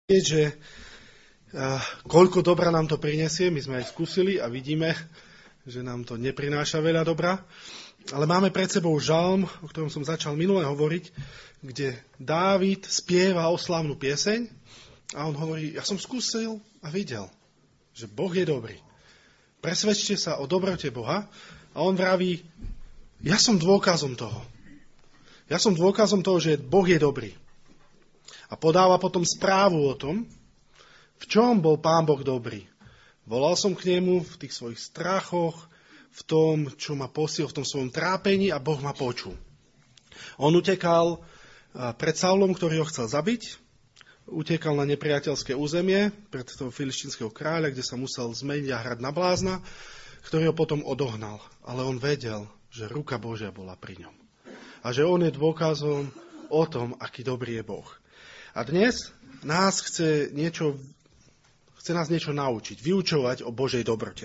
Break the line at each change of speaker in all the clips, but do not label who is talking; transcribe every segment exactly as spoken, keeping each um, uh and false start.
že uh, koľko dobra nám to prinesie, my sme aj skúsili a vidíme, že nám to neprináša veľa dobra. Ale máme pred sebou žalm, o ktorom som začal minule hovoriť, kde Dávid spieva oslávnu pieseň a on hovorí, ja som skúsil a videl, že Boh je dobrý. Presvedčte sa o dobrote Boha a on vraví, ja som dôkazom toho. Ja som dôkazom toho, že Boh je dobrý. A podáva potom správu o tom, v čom bol Pán Boh dobrý. Volal som k nemu v tých svojich strachoch, v tom, čo ma posiel, v tom svojom trápení a Boh ma počul. On utekal pred Saulom, ktorý ho chcel zabiť, utekal na nepriateľské územie pred toho filištínskeho kráľa, kde sa musel zmeniť a hrať na blázna, ktorý ho potom odohnal. Ale on vedel, že ruka Božia bola pri ňom. A že on je dôkazom o tom, aký dobrý je Boh. A dnes nás chce, niečo, chce nás niečo naučiť, vyučovať o Božej dobrote.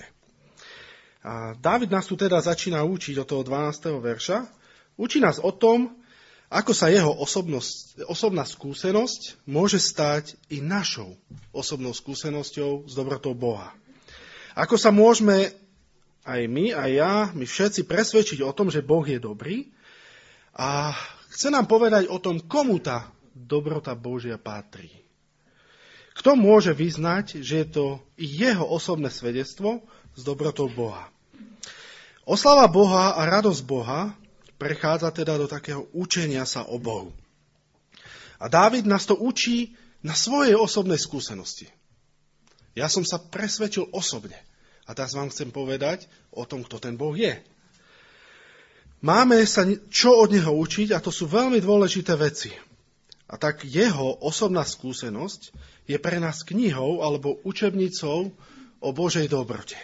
A Dávid nás tu teda začína učiť od toho dvanásteho verša. Učí nás o tom, ako sa jeho osobnosť, osobná skúsenosť môže stať i našou osobnou skúsenosťou s dobrotou Boha. Ako sa môžeme aj my, aj ja, my všetci presvedčiť o tom, že Boh je dobrý a chce nám povedať o tom, komu tá dobrota Božia patrí. Kto môže vyznať, že je to jeho osobné svedectvo s dobrotou Boha. Oslava Boha a radosť Boha prechádza teda do takého učenia sa o Bohu. A Dávid nás to učí na svojej osobnej skúsenosti. Ja som sa presvedčil osobne. A teraz vám chcem povedať o tom, kto ten Boh je. Máme sa čo od neho učiť a to sú veľmi dôležité veci. A tak jeho osobná skúsenosť je pre nás knihou alebo učebnicou o Božej dobrote.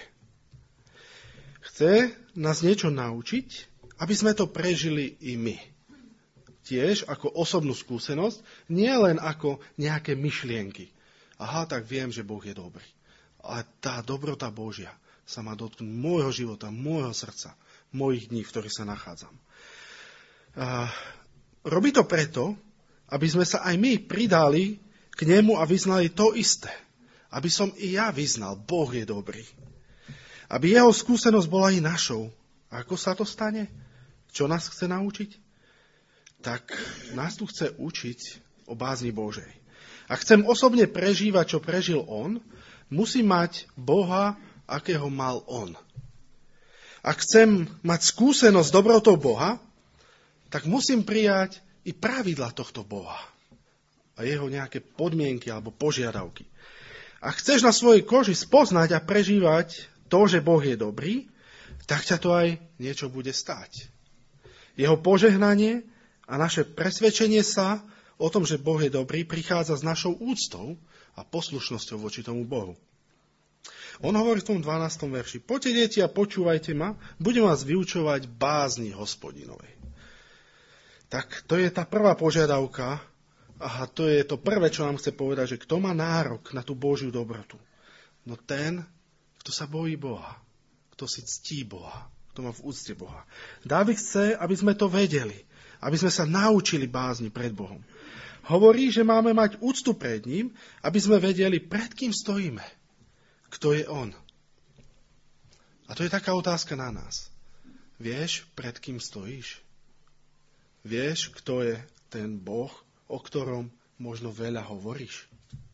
Chce nás niečo naučiť, aby sme to prežili i my. Tiež ako osobnú skúsenosť, nie len ako nejaké myšlienky. Aha, tak viem, že Boh je dobrý. Ale tá dobrota Božia sa má dotknúť môjho života, môjho srdca, mojich dní, v ktorých sa nachádzam. A robí to preto, aby sme sa aj my pridali k nemu a vyznali to isté. Aby som i ja vyznal, Boh je dobrý. Aby jeho skúsenosť bola i našou. A ako sa to stane? Čo nás chce naučiť? Tak nás tu chce učiť o bázni Božej. A chcem osobne prežívať, čo prežil on, musím mať Boha, akého mal on. Ak chcem mať skúsenosť s dobrotou Boha, tak musím prijať i pravidla tohto Boha a jeho nejaké podmienky alebo požiadavky. A chceš na svojej koži spoznať a prežívať to, že Boh je dobrý, tak ťa to aj niečo bude stáť. Jeho požehnanie a naše presvedčenie sa o tom, že Boh je dobrý, prichádza s našou úctou a poslušnosťou voči tomu Bohu. On hovorí v tom dvanástom verši, poďte deti a počúvajte ma, budem vás vyučovať bázni Hospodinovej. Tak to je tá prvá požiadavka a to je to prvé, čo nám chce povedať, že kto má nárok na tú Božiu dobrotu? No ten, kto sa bojí Boha, kto si ctí Boha, kto má v úcte Boha. Dávid chce, aby sme to vedeli, aby sme sa naučili bázni pred Bohom. Hovorí, že máme mať úctu pred ním, aby sme vedeli, pred kým stojíme, kto je on. A to je taká otázka na nás. Vieš, pred kým stojíš? Vieš, kto je ten Boh, o ktorom možno veľa hovoríš?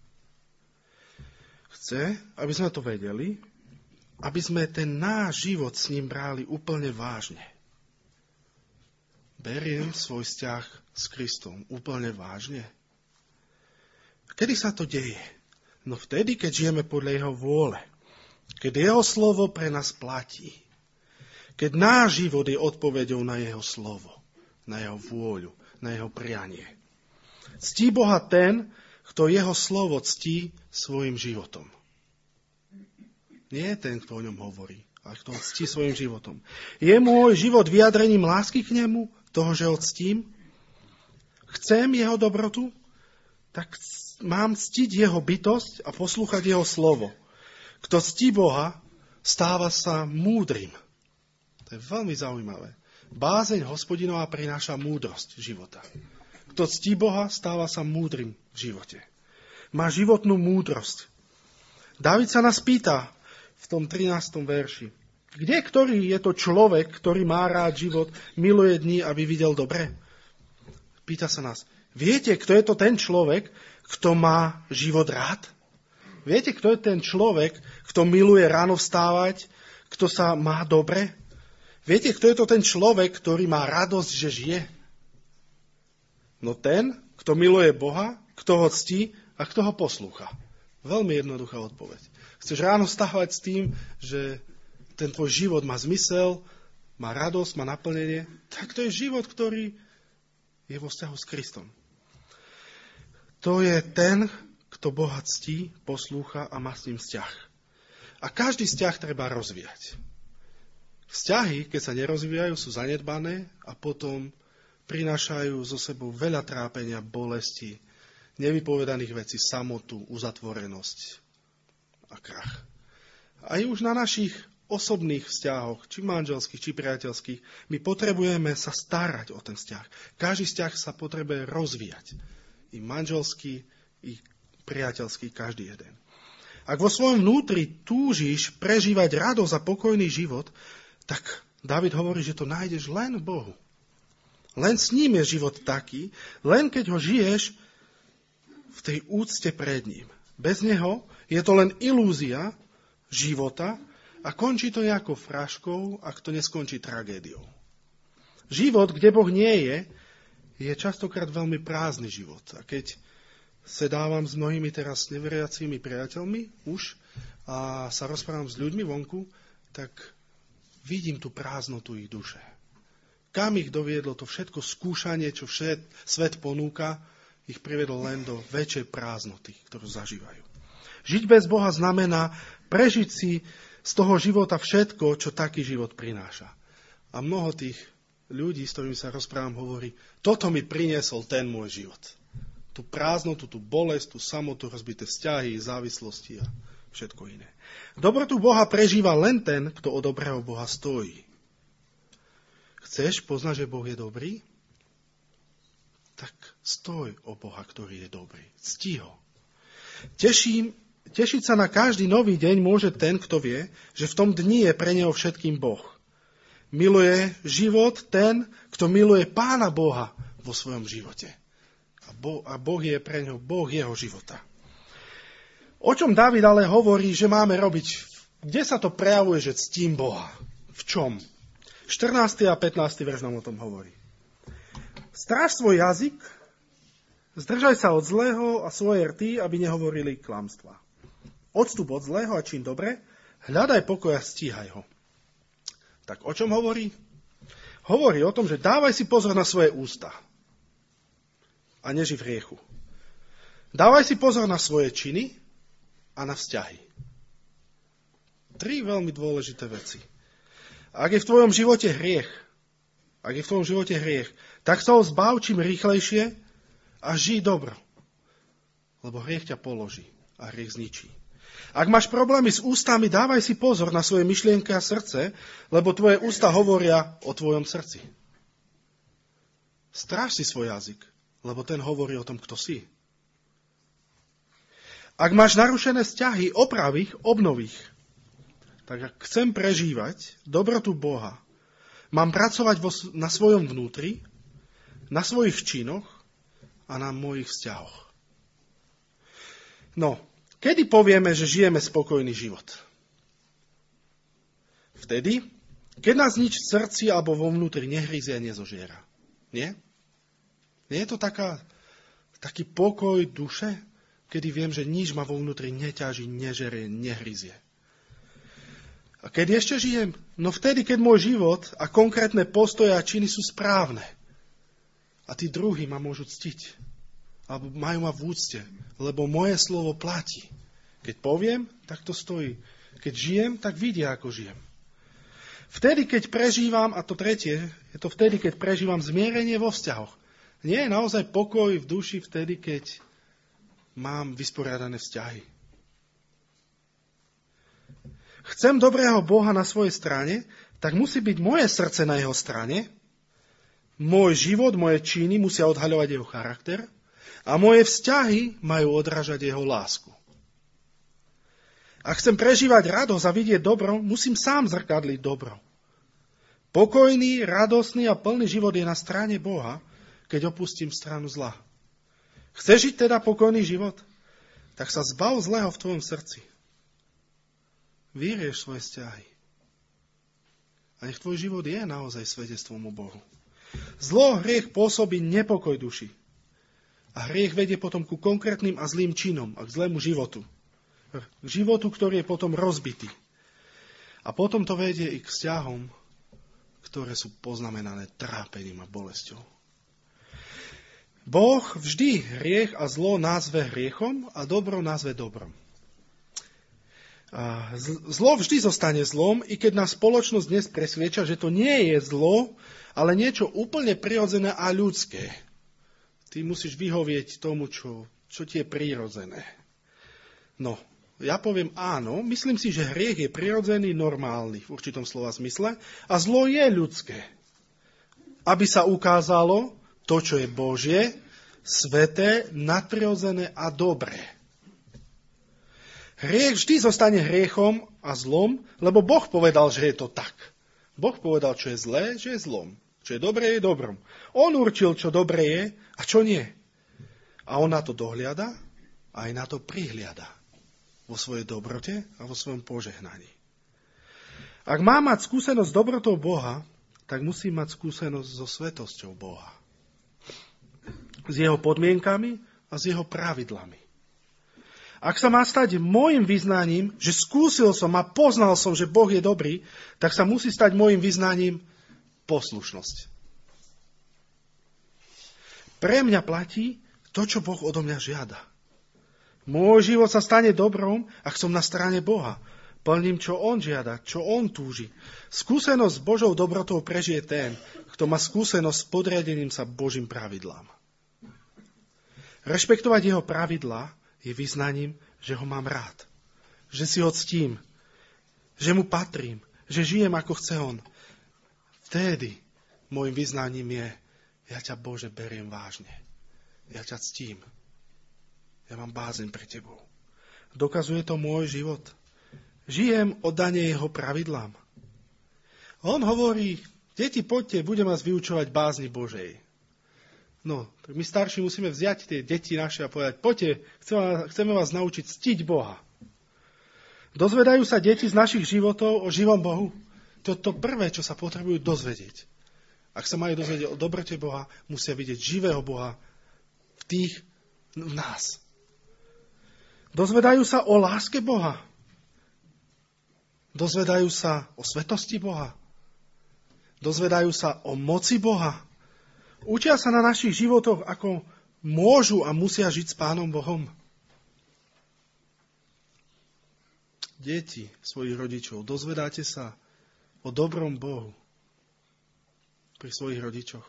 Chce, aby sme to vedeli, aby sme ten náš život s ním brali úplne vážne. Beriem svoj vzťah s Kristom úplne vážne. Kedy sa to deje? No vtedy, keď žijeme podľa jeho vôle. Keď jeho slovo pre nás platí. Keď náš život je odpoveďou na jeho slovo. Na jeho vôľu, na jeho prianie. Ctí Boha ten, kto jeho slovo ctí svojim životom. Nie ten, kto o ňom hovorí, ale kto ho ctí svojim životom. Je môj život vyjadrením lásky k nemu, toho, že ho ctím? Chcem jeho dobrotu? Tak mám ctiť jeho bytosť a poslúchať jeho slovo. Kto ctí Boha, stáva sa múdrym. To je veľmi zaujímavé. Bázeň Hospodinová prináša múdrosť života. Kto ctí Boha, stáva sa múdrym v živote. má životnú múdrosť. Dávid sa nás pýta v tom trinástom verši. Kde ktorý je to človek, ktorý má rád život, miluje dni, aby videl dobre? Pýta sa nás. Viete, kto je to ten človek, kto má život rád? Viete, kto je ten človek, kto miluje ráno vstávať, kto sa má dobre? Viete, kto je to ten človek, ktorý má radosť, že žije? No ten, kto miluje Boha, kto ho ctí a kto ho poslúcha. Veľmi jednoduchá odpoveď. Chceš ráno vstávať s tým, že ten tvoj život má zmysel, má radosť, má naplnenie, tak to je život, ktorý je vo vzťahu s Kristom. To je ten, kto Boha ctí, poslúcha a má s ním vzťah. A každý vzťah treba rozvíjať. Vzťahy, keď sa nerozvíjajú, sú zanedbané a potom prinášajú zo sebou veľa trápenia, bolesti, nevypovedaných vecí, samotu, uzatvorenosť a krach. Aj už na našich osobných vzťahoch, či manželských, či priateľských, my potrebujeme sa starať o ten vzťah. Každý vzťah sa potrebuje rozvíjať. I manželský, i priateľský, každý jeden. Ak vo svojom vnútri túžiš prežívať radosť a pokojný život, tak Dávid hovorí, že to nájdeš len v Bohu. Len s ním je život taký, len keď ho žiješ v tej úcte pred ním. Bez neho je to len ilúzia života a končí to nejakou fraškou, ak to neskončí tragédiou. Život, kde Boh nie je, je častokrát veľmi prázdny život. A keď sedávam s mnohými teraz neveriacimi priateľmi už a sa rozprávam s ľuďmi vonku, tak vidím tú prázdnotu ich duše. Kam ich doviedlo to všetko skúšanie, čo všet, svet ponúka, ich priviedlo len do väčšej prázdnoty, ktorú zažívajú. Žiť bez Boha znamená prežiť si z toho života všetko, čo taký život prináša. A mnoho tých ľudí, s ktorými sa rozprávam, hovorí, toto mi priniesol ten môj život. Tú prázdnotu, tú bolesť, tú samotu, rozbité vzťahy, závislosti a všetko iné. Dobrotu Boha prežíva len ten, kto o dobrého Boha stojí. Chceš poznať, že Boh je dobrý? Tak stoj o Boha, ktorý je dobrý. Cti ho. Teším, tešiť sa na každý nový deň môže ten, kto vie, že v tom dni je pre neho všetkým Boh. Miluje život ten, kto miluje Pána Boha vo svojom živote. A Boh, a boh je pre neho Boh jeho života. O čom Dávid ale hovorí, že máme robiť? Kde sa to prejavuje, že ctím Boha? V čom? štrnásty a pätnásty verš nám o tom hovorí. Stráž svoj jazyk, zdržaj sa od zlého a svoje rty, aby nehovorili klamstvá. Odstup od zlého a čin dobre, hľadaj pokoj a stíhaj ho. Tak o čom hovorí? Hovorí o tom, že dávaj si pozor na svoje ústa a neži v hriechu. Dávaj si pozor na svoje činy a na vzťahy. Tri veľmi dôležité veci. Ak je v tvojom živote hriech, ak je v tvojom živote hriech, tak sa ho zbav čím rýchlejšie a žij dobro. Lebo hriech ťa položí a hriech zničí. Ak máš problémy s ústami, dávaj si pozor na svoje myšlienky a srdce, lebo tvoje ústa hovoria o tvojom srdci. Stráž si svoj jazyk, lebo ten hovorí o tom, kto si. Ak máš narušené vzťahy, oprav ich, obnov ich. Tak ak chcem prežívať dobrotu Boha, mám pracovať vo, na svojom vnútri, na svojich činoch a na mojich vzťahoch. No, kedy povieme, že žijeme spokojný život? Vtedy, keď nás nič v srdci alebo vo vnútri nehryzie a nezožiera. Nie? Nie je to taká, taký pokoj duše, kedy viem, že nič ma vo vnútri neťaží, nežerie, nehryzie. A keď ešte žijem? No vtedy, keď môj život a konkrétne postoje a činy sú správne. A tí druhí ma môžu ctiť. Alebo majú ma v úcte. Lebo moje slovo platí. Keď poviem, tak to stojí. Keď žijem, tak vidia, ako žijem. Vtedy, keď prežívam, a to tretie, je to vtedy, keď prežívam zmierenie vo vzťahoch. Nie je naozaj pokoj v duši vtedy, keď mám vysporiadané vzťahy. Chcem dobrého Boha na svojej strane, tak musí byť moje srdce na jeho strane, môj život, moje činy musia odhaľovať jeho charakter A moje vzťahy majú odrážať jeho lásku. Ak chcem prežívať radosť a vidieť dobro, musím sám zrkadliť dobro. Pokojný, radosný a plný život je na strane Boha, keď opustím stranu zla. Chceš žiť teda pokojný život? Tak sa zbav zlého v tvojom srdci. Vyrieš svoje vzťahy. A nech tvoj život je naozaj svedectvom o Bohu. Zlo, hriech pôsobí nepokoj duši. A hriech vedie potom ku konkrétnym a zlým činom a k zlému životu. K životu, ktorý je potom rozbitý. A potom to vedie i k vzťahom, ktoré sú poznamenané trápením a bolesťou. Boh vždy hriech a zlo nazve hriechom a dobro nazve dobrom. A zlo vždy zostane zlom, i keď nás spoločnosť dnes presvieča, že to nie je zlo, ale niečo úplne prirodzené a ľudské. Ty musíš vyhovieť tomu, čo, čo ti je prirodzené. No, ja poviem áno, myslím si, že hriech je prirodzený, normálny v určitom slova zmysle a zlo je ľudské. Aby sa ukázalo to, čo je Božie, sveté, nadprirodzené a dobré. Hriech vždy zostane hriechom a zlom, lebo Boh povedal, že je to tak. Boh povedal, čo je zlé, že je zlom. Čo je dobré, je dobrom. On určil, čo dobré je a čo nie. A on na to dohliada a aj na to prihliada. Vo svojej dobrote a vo svojom požehnaní. Ak má mať skúsenosť s dobrotou Boha, tak musí mať skúsenosť so svetosťou Boha. S jeho podmienkami a s jeho pravidlami. Ak sa má stať môjim vyznaním, že skúsil som a poznal som, že Boh je dobrý, tak sa musí stať môjim vyznaním poslušnosť. Pre mňa platí to, čo Boh odo mňa žiada. Môj život sa stane dobrom, ak som na strane Boha. Plním, čo On žiada, čo On túži. Skúsenosť s Božou dobrotou prežije ten, kto má skúsenosť s podriadením sa Božím pravidlám. Rešpektovať jeho pravidlá je vyznaním, že ho mám rád. Že si ho ctím. Že mu patrím. Že žijem, ako chce on. Vtedy môjim vyznaním je, ja ťa, Bože, beriem vážne. Ja ťa ctím. Ja mám bázeň pre tebou. Dokazuje to môj život. Žijem oddane jeho pravidlám. On hovorí, deti, poďte, budem vás vyučovať bázni Božej. No, tak my starší musíme vziať tie deti naše a povedať, poďte, chceme, chceme vás naučiť ctiť Boha. Dozvedajú sa deti z našich životov o živom Bohu? To je to prvé, čo sa potrebujú dozvedieť. Ak sa majú dozvedieť o dobrote Boha, musia vidieť živého Boha v tých, v nás. Dozvedajú sa o láske Boha. Dozvedajú sa o svetosti Boha. Dozvedajú sa o moci Boha. Učia sa na našich životoch, ako môžu a musia žiť s Pánom Bohom. Deti svojich rodičov, dozvedáte sa o dobrom Bohu pri svojich rodičoch.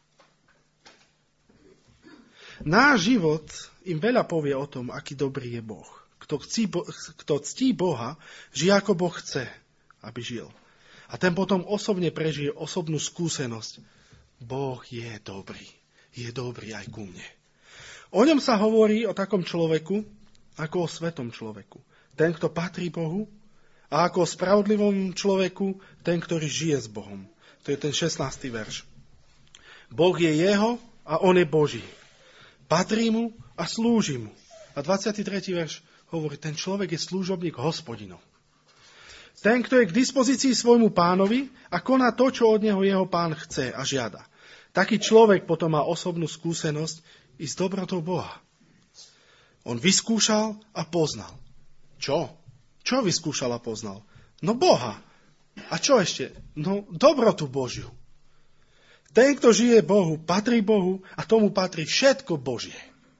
Náš život im veľa povie o tom, aký dobrý je Boh. Kto ctí, kto ctí Boha, žije ako Boh chce, aby žil. A ten potom osobne prežije osobnú skúsenosť. Boh je dobrý. Je dobrý aj ku mne. O ňom sa hovorí o takom človeku, ako o svetom človeku. Ten, kto patrí Bohu, a ako o spravodlivom človeku, ten, ktorý žije s Bohom. To je ten šestnásty verš. Boh je jeho a on je Boží. Patrí mu a slúži mu. A dvadsiaty tretí verš hovorí, ten človek je služobník Hospodinov. Ten, kto je k dispozícii svojmu pánovi a koná to, čo od neho jeho pán chce a žiada. Taký človek potom má osobnú skúsenosť i s dobrotou Boha. On vyskúšal a poznal. Čo? Čo vyskúšal a poznal? No Boha. A čo ešte? No dobrotu Božiu. Ten, kto žije Bohu, patrí Bohu a tomu patrí všetko Božie.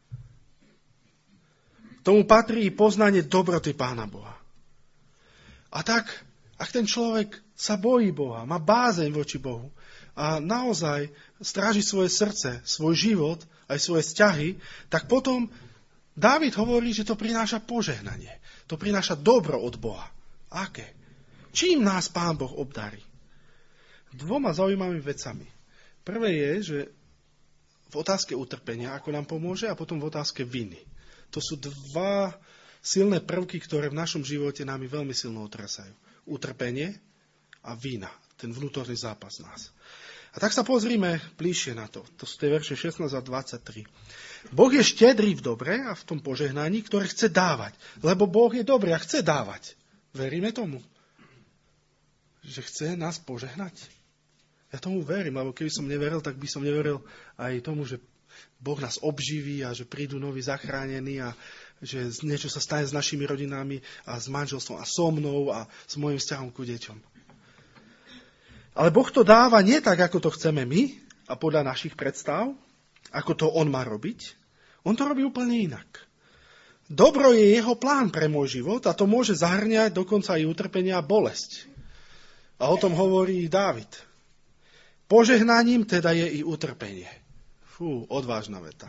Tomu patrí i poznanie dobroty Pána Boha. A tak, ak ten človek sa bojí Boha, má bázeň voči Bohu a naozaj stráži svoje srdce, svoj život, aj svoje vzťahy, tak potom Dávid hovorí, že to prináša požehnanie. To prináša dobro od Boha. Aké? Čím nás Pán Boh obdarí? Dvoma zaujímavými vecami. Prvé je, že v otázke utrpenia, ako nám pomôže, a potom v otázke viny. To sú dva silné prvky, ktoré v našom živote nami veľmi silno otrasajú. Utrpenie a vina, ten vnútorný zápas nás. A tak sa pozrime bližšie na to. To sú tie verše šestnásť a dvadsaťtri. Boh je štedrý v dobre a v tom požehnaní, ktoré chce dávať. Lebo Boh je dobrý a chce dávať. Veríme tomu? Že chce nás požehnať? Ja tomu verím, lebo keby som neveril, tak by som neveril aj tomu, že Boh nás obživí a že prídu noví zachránení a že niečo sa stane s našimi rodinami a s manželstvom a so mnou a s môjim vzťahom ku deťom. Ale Boh to dáva nie tak, ako to chceme my a podľa našich predstav, ako to On má robiť. On to robí úplne inak. Dobro je jeho plán pre môj život a to môže zahrňať dokonca aj utrpenia a bolesť. A o tom hovorí Dávid. Požehnaním teda je i utrpenie. Fú, odvážna veta.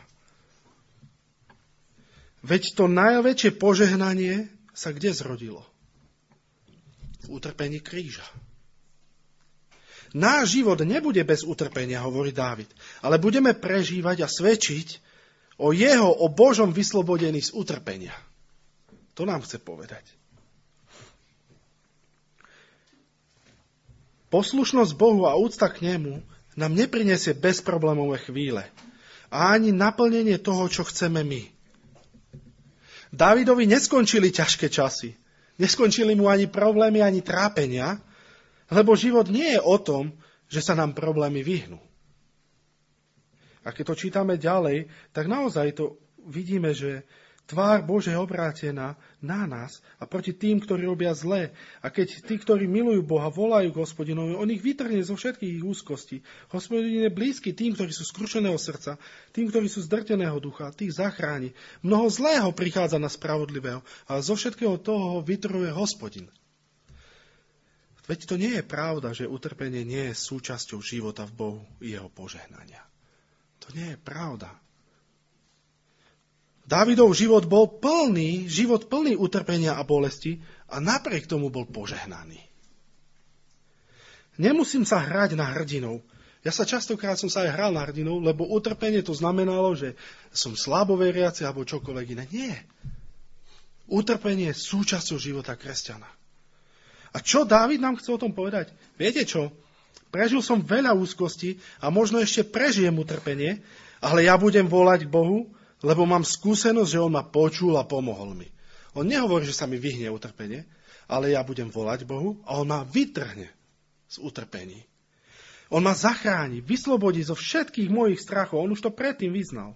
Veď to najväčšie požehnanie sa kde zrodilo? V utrpení kríža. Náš život nebude bez utrpenia, hovorí Dávid, ale budeme prežívať a svedčiť o jeho, o Božom vyslobodení z utrpenia. To nám chce povedať. Poslušnosť Bohu a úcta k nemu nám neprinesie bezproblémové chvíle a ani naplnenie toho, čo chceme my. Dávidovi neskončili ťažké časy. Neskončili mu ani problémy, ani trápenia, lebo život nie je o tom, že sa nám problémy vyhnú. A keď to čítame ďalej, tak naozaj to vidíme, že tvár Božia je obrátená na nás a proti tým, ktorí robia zlé. A keď tí, ktorí milujú Boha, volajú k Hospodinovi, on ich vytrhne zo všetkých ich úzkostí. Hospodin je blízky tým, ktorí sú skrušeného srdca, tým, ktorí sú zdrteného ducha, tých zachráni. Mnoho zlého prichádza na spravodlivého, ale zo všetkého toho vytrhuje Hospodin. Veď to nie je pravda, že utrpenie nie je súčasťou života v Bohu i jeho požehnania. To nie je pravda. Dávidov život bol plný, život plný utrpenia a bolesti a napriek tomu bol požehnaný. Nemusím sa hrať na hrdinov. Ja sa častokrát som sa aj hral na hrdinov, lebo utrpenie to znamenalo, že som slaboveriaci alebo čokoľvek iné. Nie. Utrpenie je súčasťou života kresťana. A čo Dávid nám chce o tom povedať? Viete čo? Prežil som veľa úzkosti a možno ešte prežijem utrpenie, ale ja budem volať k Bohu, lebo mám skúsenosť, že On ma počul a pomohol mi. On nehovorí, že sa mi vyhne utrpenie, ale ja budem volať Bohu a On ma vytrhne z utrpení. On ma zachráni, vyslobodí zo všetkých mojich strachov. On už to predtým vyznal.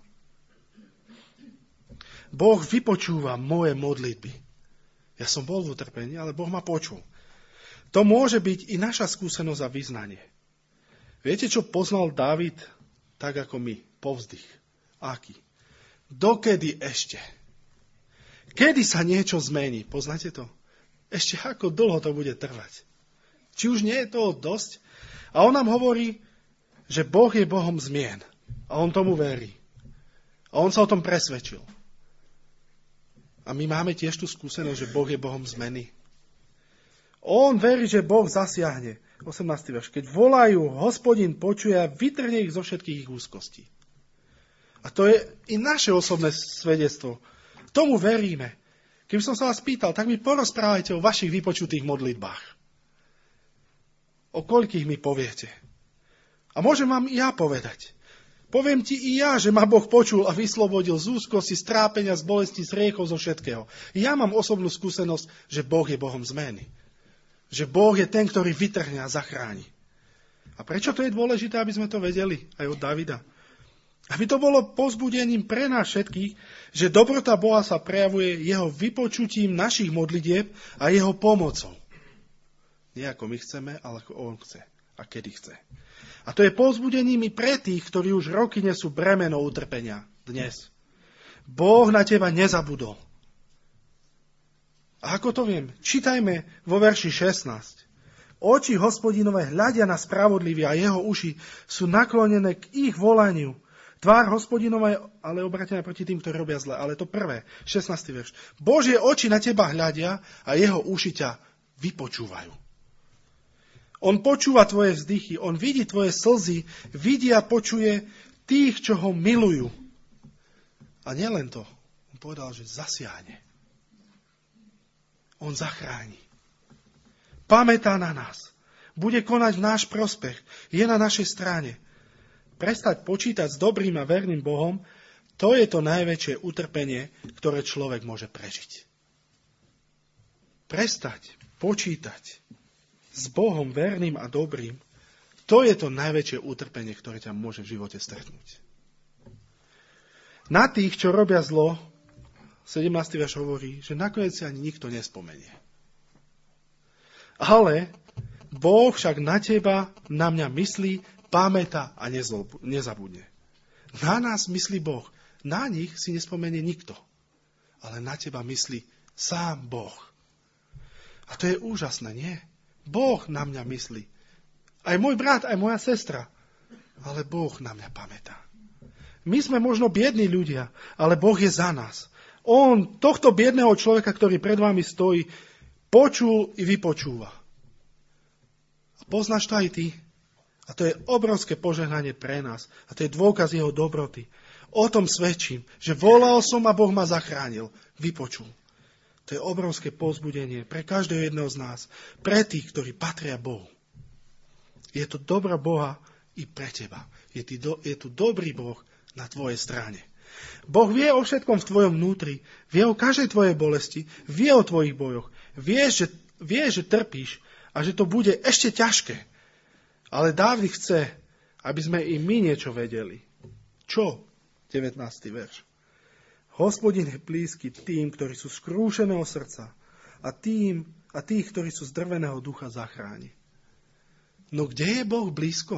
Boh vypočúva moje modlitby. Ja som bol v utrpení, ale Boh ma počul. To môže byť i naša skúsenosť a vyznanie. Viete, čo poznal Dávid tak ako my? Povzdych. Aký? Dokedy ešte? Kedy sa niečo zmení? Poznáte to? Ešte ako dlho to bude trvať? Či už nie je toho dosť? A on nám hovorí, že Boh je Bohom zmien. A on tomu verí. A on sa o tom presvedčil. A my máme tiež tú skúsenosť, že Boh je Bohom zmeny. On verí, že Boh zasiahne. osemnásty verš. Keď volajú, Hospodin počuje a vytrhne ich zo všetkých ich úzkostí. A to je i naše osobné svedectvo. Tomu veríme. Keby som sa vás pýtal, tak mi porozprávajte o vašich vypočutých modlitbách. O koľkých mi poviete. A môžem vám i ja povedať. Poviem ti i ja, že ma Boh počul a vyslobodil z úzkosti, z trápenia, z bolesti, z riekov, zo všetkého. Ja mám osobnú skúsenosť, že Boh je Bohom zmeny. Že Boh je ten, ktorý vytrhne a zachráni. A prečo to je dôležité, aby sme to vedeli aj od Davida? Aby to bolo povzbudením pre nás všetkých, že dobrota Boha sa prejavuje jeho vypočutím našich modlitieb a jeho pomocou. Nie ako my chceme, ale ako on chce a kedy chce. A to je povzbudením i pre tých, ktorí už roky nesú bremeno utrpenia dnes. Boh na teba nezabudol. A ako to viem? Čítajme vo verši šestnásť. Oči Hospodinové hľadia na spravodlivý a jeho uši sú naklonené k ich volaniu. Tvár Hospodinova je ale obratená proti tým, ktorí robia zle. Ale to prvé, šestnásty verš. Božie oči na teba hľadia a jeho uši ťa vypočúvajú. On počúva tvoje vzdychy, on vidí tvoje slzy, vidí a počuje tých, čo ho milujú. A nielen to, on povedal, že zasiahne. On zachráni. Pamätá na nás. Bude konať v náš prospech. Je na našej strane. Prestať počítať s dobrým a verným Bohom, to je to najväčšie utrpenie, ktoré človek môže prežiť. Prestať počítať s Bohom verným a dobrým, to je to najväčšie utrpenie, ktoré ťa môže v živote stretnúť. Na tých, čo robia zlo, sedemnásty verš hovorí, že nakoniec si ani nikto nespomenie. Ale Boh však na teba, na mňa myslí, pamätá a nezabudne. Na nás myslí Boh. Na nich si nespomenie nikto. Ale na teba myslí sám Boh. A to je úžasné, nie? Boh na mňa myslí. Aj môj brat, aj moja sestra. Ale Boh na mňa pamätá. My sme možno biední ľudia, ale Boh je za nás. On tohto biedného človeka, ktorý pred vami stojí, počul i vypočúva. A poznáš to aj ty. A to je obrovské požehnanie pre nás. A to je dôkaz jeho dobroty. O tom svedčím, že volal som a Boh ma zachránil. Vypočul. To je obrovské povzbudenie pre každého jedného z nás. Pre tých, ktorí patria Bohu. Je to dobro Boha i pre teba. Je, ty do, je tu dobrý Boh na tvojej strane. Boh vie o všetkom v tvojom vnútri. Vie o každej tvojej bolesti. Vie o tvojich bojoch. Vie, že, vie, že trpíš a že to bude ešte ťažké. Ale Dávid chce, aby sme i my niečo vedeli. Čo? devätnásty verš. Hospodin je blízky tým, ktorí sú skrúšeného srdca a, tým, a tých, ktorí sú zdrveného ducha zachráni. No kde je Boh blízko?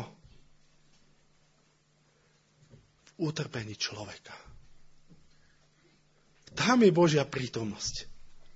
V utrpení človeka. Tam je Božia prítomnosť.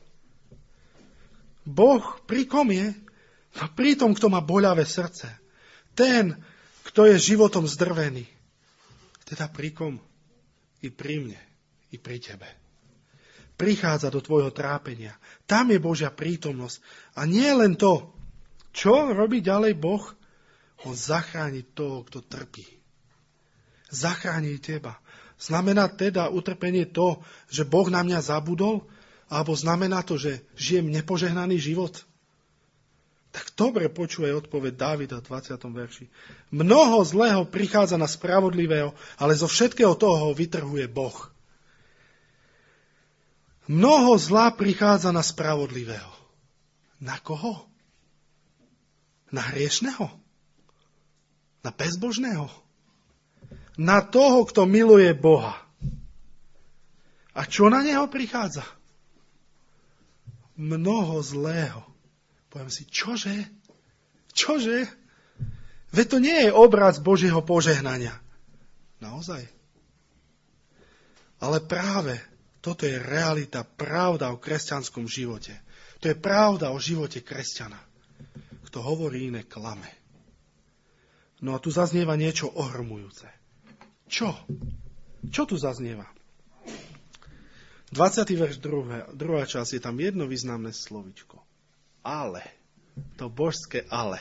Boh pri kom je? No pri tom, kto má boľavé srdce. Ten, kto je životom zdrvený. Teda pri kom? I pri mne, i pri tebe. Prichádza do tvojho trápenia. Tam je Božia prítomnosť. A nie len to. Čo robí ďalej Boh? On zachráni toho, kto trpí. Zachráni teba. Znamená teda utrpenie to, že Boh na mňa zabudol? Alebo znamená to, že žijem nepožehnaný život? Tak dobre počuje odpoveď Dávida v dvadsiatom verši. Mnoho zlého prichádza na spravodlivého, ale zo všetkého toho ho vytrhuje Boh. Mnoho zla prichádza na spravodlivého. Na koho? Na hriešného? Na bezbožného? Na toho, kto miluje Boha. A čo na neho prichádza? Mnoho zlého. Poviem si, čože? Čože? Veď to nie je obraz Božieho požehnania. Naozaj. Ale práve toto je realita, pravda o kresťanskom živote. To je pravda o živote kresťana. Kto hovorí iné, klame. No a tu zaznieva niečo ohromujúce. Čo? Čo tu zaznieva? dvadsiaty verš druhá, druhá časť, je tam jedno významné slovičko. Ale. To božské ale.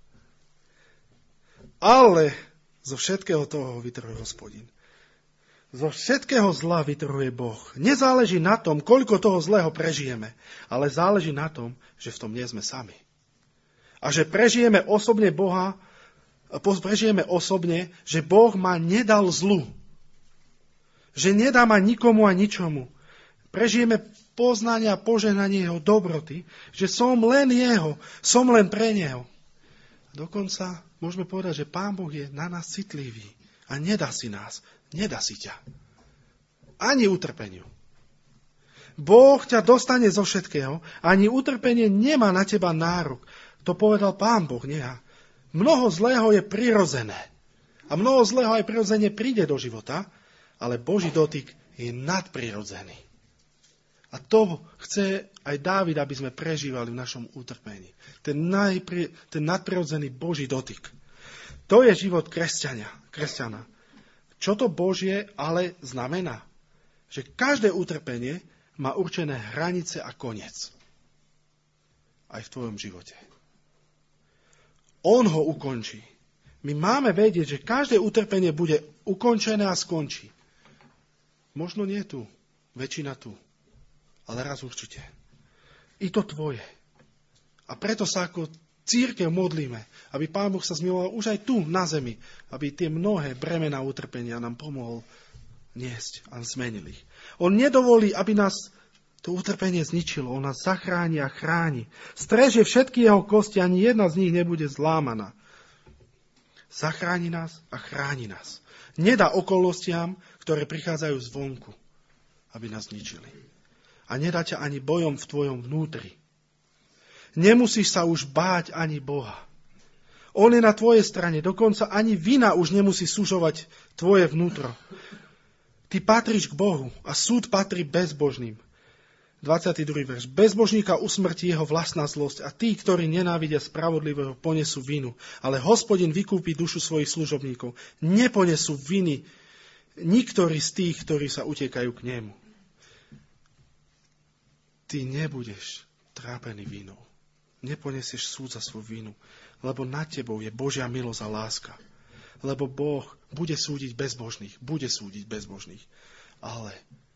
Ale zo všetkého toho vytrhuje Hospodin. Zo všetkého zla vytrhuje Boh. Nezáleží na tom, koľko toho zlého prežijeme, ale záleží na tom, že v tom nie sme sami. A že prežijeme osobne Boha, prežijeme osobne, že Boh ma nedal zlu. Že nedá ma nikomu a ničomu. Prežijeme poznanie a požehnanie jeho dobroty, že som len jeho, som len pre neho. Dokonca môžeme povedať, že Pán Boh je na nás citlivý a nedá si nás, nedá si ťa. Ani utrpeniu. Boh ťa dostane zo všetkého, ani utrpenie nemá na teba nárok. To povedal Pán Boh, nie ja. Mnoho zlého je prirodzené. A mnoho zlého aj prirodzene príde do života, ale Boží dotyk je nadprirodzený. A to chce aj Dávid, aby sme prežívali v našom utrpení. Ten, najpri, ten nadprirodzený Boží dotyk. To je život kresťania, kresťana. Čo to Božie ale znamená? Že každé utrpenie má určené hranice a koniec. Aj v tvojom živote. On ho ukončí. My máme vedieť, že každé utrpenie bude ukončené a skončí. Možno nie tu, väčšina tu, ale raz určite. I to tvoje. A preto sa ako cirkev modlíme, aby Pán Boh sa zmiloval už aj tu, na zemi, aby tie mnohé bremená utrpenia nám pomohol niesť a zmenil ich. On nedovolí, aby nás to utrpenie zničilo. On nás zachráni a chráni. Streže všetky jeho kosti, ani jedna z nich nebude zlámaná. Zachráni nás a chráni nás. Nedá okolnostiam, ktoré prichádzajú zvonku, aby nás zničili. A nedá ťa ani bojom v tvojom vnútri. Nemusíš sa už báť ani Boha. On je na tvojej strane, dokonca ani vina už nemusí sužovať tvoje vnútro. Ty patríš k Bohu a súd patrí bezbožným. dvadsiaty druhý verš. Bezbožníka usmrtí jeho vlastná zlosť a tí, ktorí nenávidia spravodlivého, ponesú vinu. Ale Hospodin vykúpi dušu svojich služobníkov. Neponesú viny niktorí z tých, ktorí sa utekajú k nemu. Ty nebudeš trápený vinou. Neponesieš súd za svoju vinu, lebo nad tebou je Božia milosť a láska. Lebo Boh bude súdiť bezbožných, bude súdiť bezbožných, ale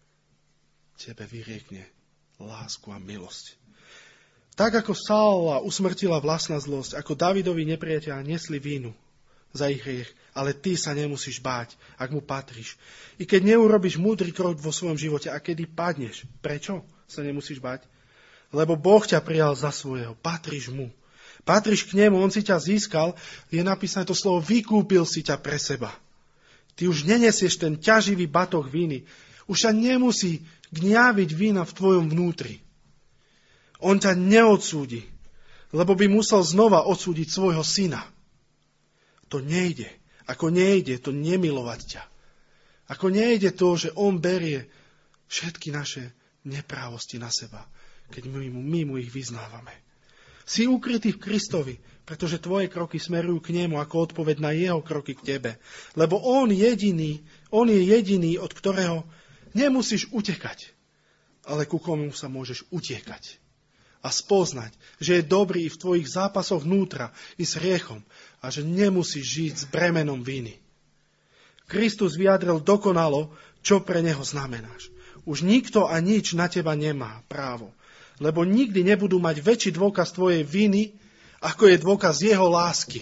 tebe vyriekne lásku a milosť. Tak ako Saula usmrtila vlastná zlosť, ako Davidovi nepriateľa nesli vínu za ich hriech, ale ty sa nemusíš báť, ak mu patríš. I keď neurobíš múdry krok vo svojom živote a kedy padneš, prečo sa nemusíš báť? Lebo Boh ťa prijal za svojho, patríš mu. Patríš k nemu, on si ťa získal, je napísané to slovo, vykúpil si ťa pre seba. Ty už nenesieš ten ťaživý batoh viny. Už sa nemusí gňaviť vína v tvojom vnútri. On ťa neodsúdi, lebo by musel znova odsúdiť svojho syna. To nejde. Ako nejde to nemilovať ťa. Ako nejde to, že on berie všetky naše neprávosti na seba, keď my mu, my mu ich vyznávame. Si ukrytý v Kristovi, pretože tvoje kroky smerujú k nemu ako odpoveď na jeho kroky k tebe. Lebo on jediný, on je jediný, od ktorého nemusíš utekať, ale ku komu sa môžeš utiekať. A spoznať, že je dobrý i v tvojich zápasoch vnútra i s hriechom a že nemusíš žiť s bremenom viny. Kristus vyjadril dokonalo, čo pre neho znamenáš. Už nikto a nič na teba nemá právo, lebo nikdy nebudú mať väčší dôkaz tvojej viny, ako je dôkaz jeho lásky.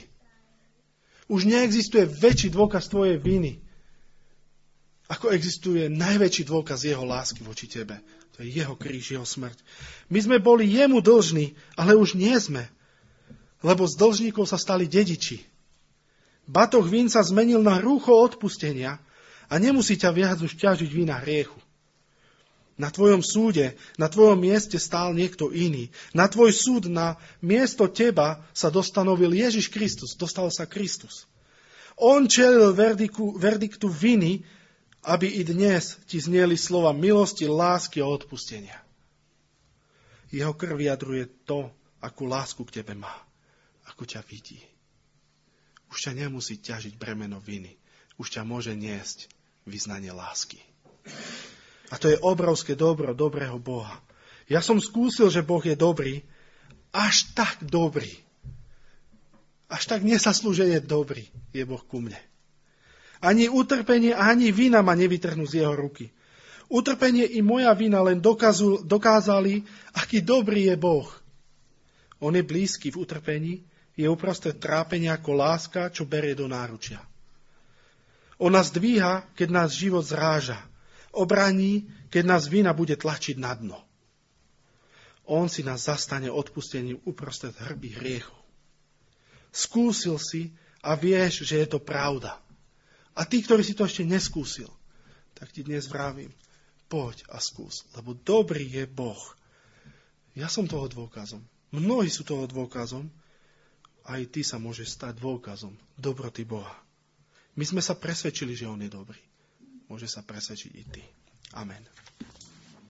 Už neexistuje väčší dôkaz tvojej viny, ako existuje najväčší dôkaz jeho lásky voči tebe. To je jeho kríž, jeho smrť. My sme boli jemu dlžní, ale už nie sme, lebo z dlžníkov sa stali dediči. Batoh vín sa zmenil na rúcho odpustenia a nemusí ťa viac už ťažiť vina hriechu. Na tvojom súde, na tvojom mieste stál niekto iný. Na tvoj súd, na miesto teba sa dostanovil Ježiš Kristus. Dostal sa Kristus. On čelil verdiktu, verdiktu viny, aby i dnes ti znieli slova milosti, lásky a odpustenia. Jeho krv vyjadruje to, akú lásku k tebe má, ako ťa vidí. Už ťa nemusí ťažiť bremeno viny. Už ťa môže niesť vyznanie lásky. A to je obrovské dobro dobrého Boha. Ja som skúsil, že Boh je dobrý, až tak dobrý. Až tak nezaslúžene dobrý je Boh ku mne. Ani utrpenie, ani vina ma nevytrhnú z jeho ruky. Utrpenie i moja vina len dokazu, dokázali, aký dobrý je Boh. On je blízky v utrpení, je uprostred trápenia ako láska, čo berie do náručia. On nás dvíha, keď nás život zráža. Obraní, keď nás vina bude tlačiť na dno. On si nás zastane odpustením uprostred hrby hriechov. Skúsil si a vieš, že je to pravda. A tí, ktorí si to ešte neskúsil, tak ti dnes vravím, poď a skús, lebo dobrý je Boh. Ja som toho dôkazom. Mnohí sú toho dôkazom. Aj ty sa môžeš stať dôkazom dobroty Boha. My sme sa presvedčili, že on je dobrý. Môže sa presvedčiť i ty. Amen.